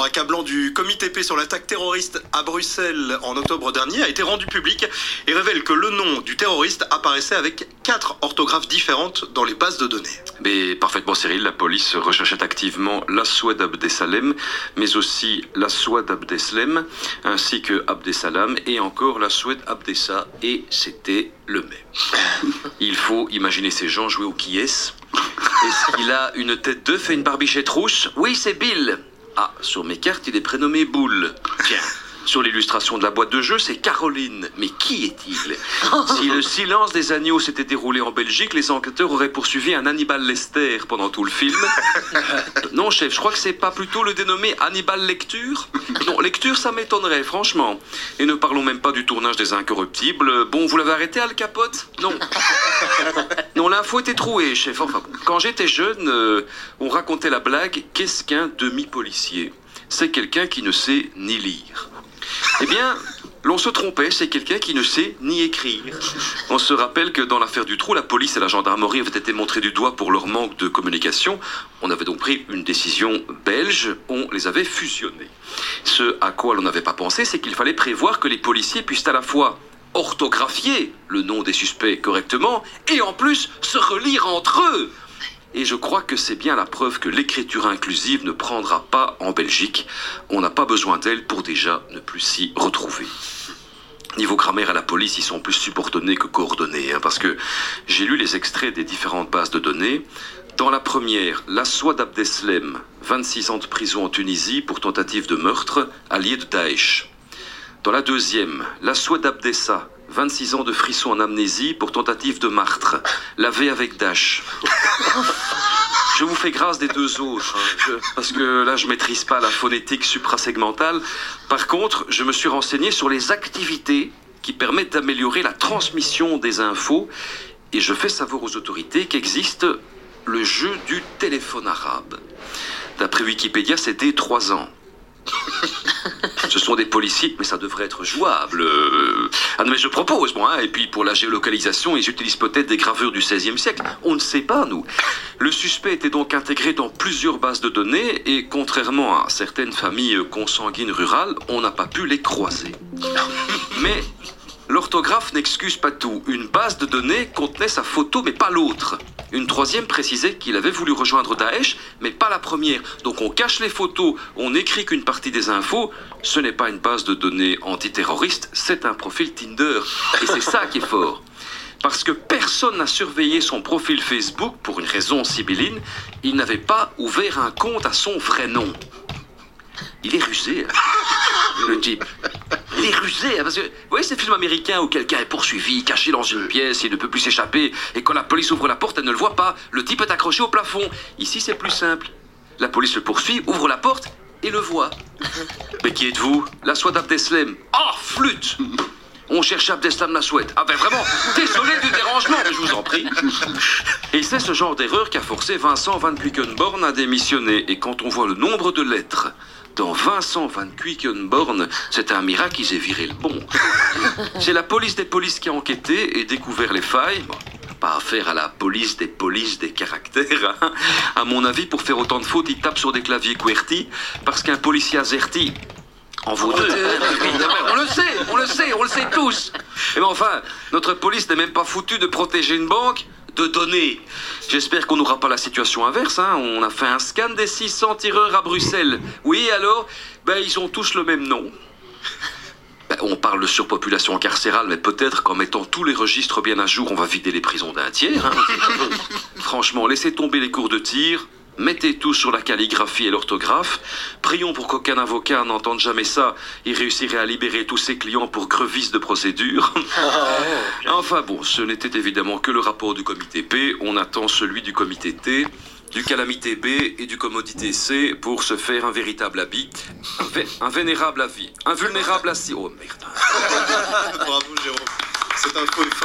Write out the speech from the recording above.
accablant du comité P sur l'attaque terroriste à Bruxelles en octobre dernier a été rendu public et révèle que le nom du terroriste apparaissait avec 4 orthographes différentes dans les bases de données. Mais parfaitement Cyril, la police recherchait activement l'Aswad Abdesalem, mais aussi l'Aswad Abdeslem, ainsi que Abdesalam et encore l'Aswad Abdessa, et c'était le même. Il faut imaginer ces gens jouer au qui est-ce. Est-ce qu'il a une tête d'œuf et une barbichette rousse? Oui, c'est Bill. Ah, sur mes cartes, il est prénommé Boule. Tiens, sur l'illustration de la boîte de jeu, c'est Caroline. Mais qui est-il? Si le silence des agneaux s'était déroulé en Belgique, les enquêteurs auraient poursuivi un Hannibal Lester pendant tout le film. Non, chef, je crois que c'est pas plutôt le dénommé Hannibal Lecture? Non, Lecture, ça m'étonnerait, franchement. Et ne parlons même pas du tournage des Incorruptibles. Bon, vous l'avez arrêté, Al Capote? Non. Non, l'info était trouée, chef. Enfin, quand j'étais jeune, on racontait la blague « Qu'est-ce qu'un demi-policier ?» C'est quelqu'un qui ne sait ni lire. Eh bien, l'on se trompait, c'est quelqu'un qui ne sait ni écrire. On se rappelle que dans l'affaire du trou, la police et la gendarmerie avaient été montrés du doigt pour leur manque de communication. On avait donc pris une décision belge, on les avait fusionnés. Ce à quoi l'on n'avait pas pensé, c'est qu'il fallait prévoir que les policiers puissent à la fois orthographier le nom des suspects correctement et en plus se relire entre eux. Et je crois que c'est bien la preuve que l'écriture inclusive ne prendra pas en Belgique. On n'a pas besoin d'elle pour déjà ne plus s'y retrouver. Niveau grammaire à la police, ils sont plus subordonnés que coordonnés, parce que j'ai lu les extraits des différentes bases de données. Dans la première, l'Aswad Abdeslem, 26 ans de prison en Tunisie pour tentative de meurtre, allié de Daesh. Dans la deuxième, l'Aswad Abdessa, 26 ans de frisson en amnésie pour tentative de martre, lavé avec Daesh. Je vous fais grâce des deux autres, parce que là je maîtrise pas la phonétique suprasegmentale. Par contre, je me suis renseigné sur les activités qui permettent d'améliorer la transmission des infos et je fais savoir aux autorités qu'existe le jeu du téléphone arabe. D'après Wikipédia, c'est dès 3 ans. Ce sont des policiers, mais ça devrait être jouable. Ah non, mais je propose, moi. Et puis pour la géolocalisation, ils utilisent peut-être des gravures du XVIe siècle. On ne sait pas, nous. Le suspect était donc intégré dans plusieurs bases de données et contrairement à certaines familles consanguines rurales, on n'a pas pu les croiser. Mais l'orthographe n'excuse pas tout. Une base de données contenait sa photo, mais pas l'autre. Une troisième précisait qu'il avait voulu rejoindre Daesh, mais pas la première. Donc on cache les photos, on n'écrit qu'une partie des infos. Ce n'est pas une base de données antiterroriste, c'est un profil Tinder. Et c'est ça qui est fort. Parce que personne n'a surveillé son profil Facebook pour une raison sibylline, il n'avait pas ouvert un compte à son vrai nom. Il est rusé, le type. Il est rusé, parce que, vous voyez ces films américains où quelqu'un est poursuivi, caché dans une pièce, il ne peut plus s'échapper, et quand la police ouvre la porte, elle ne le voit pas, le type est accroché au plafond. Ici, c'est plus simple. La police le poursuit, ouvre la porte, et le voit. Mais qui êtes-vous? L'Aswad Abdeslem. Ah, flûte! On cherche Abdeslam Laswad. Ah ben vraiment, désolé du dérangement, mais je vous en prie. Et c'est ce genre d'erreur qui a forcé Vincent Van Quickenborn à démissionner. Et quand on voit le nombre de lettres dans Vincent Van Quickenborn, c'est un miracle qu'ils aient viré le bon. C'est la police des polices qui a enquêté et découvert les failles. Bon, pas affaire à la police des caractères. Hein. À mon avis, pour faire autant de fautes, il tape sur des claviers QWERTY, parce qu'un policier azerty en vaut deux. On le sait tous. Mais enfin, notre police n'est même pas foutue de protéger une banque de données. J'espère qu'on n'aura pas la situation inverse. Hein. On a fait un scan des 600 tireurs à Bruxelles. Oui, alors, ils ont tous le même nom. On parle de surpopulation carcérale, mais peut-être qu'en mettant tous les registres bien à jour, on va vider les prisons d'un tiers. Hein. Franchement, laissez tomber les cours de tir. Mettez tout sur la calligraphie et l'orthographe. Prions pour qu'aucun avocat n'entende jamais ça et réussirait à libérer tous ses clients pour crevisses de procédure. Enfin bon, ce n'était évidemment que le rapport du comité P. On attend celui du comité T, du calamité B et du commodité C pour se faire un véritable habit. Un vénérable avis. Un vulnérable assis. Oh merde. Bravo Jérôme. Cette info est